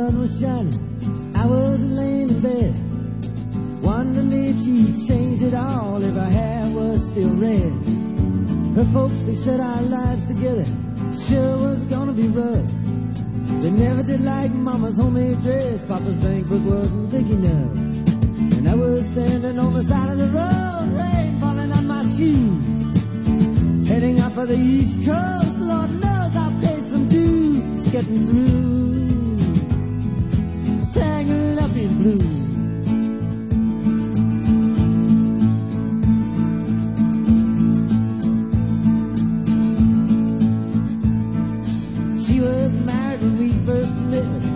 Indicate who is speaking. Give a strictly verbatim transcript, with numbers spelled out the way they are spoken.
Speaker 1: sun was shining, I was laying in bed, wondering if she'd changed it all, if her hair was still red. Her folks, they said our lives together sure was gonna be rough. They never did like Mama's homemade dress, Papa's bank book wasn't big enough. And I was standing on the side of the road, rain falling on my shoes, heading out for the East Coast. Lord knows I paid some dues getting through.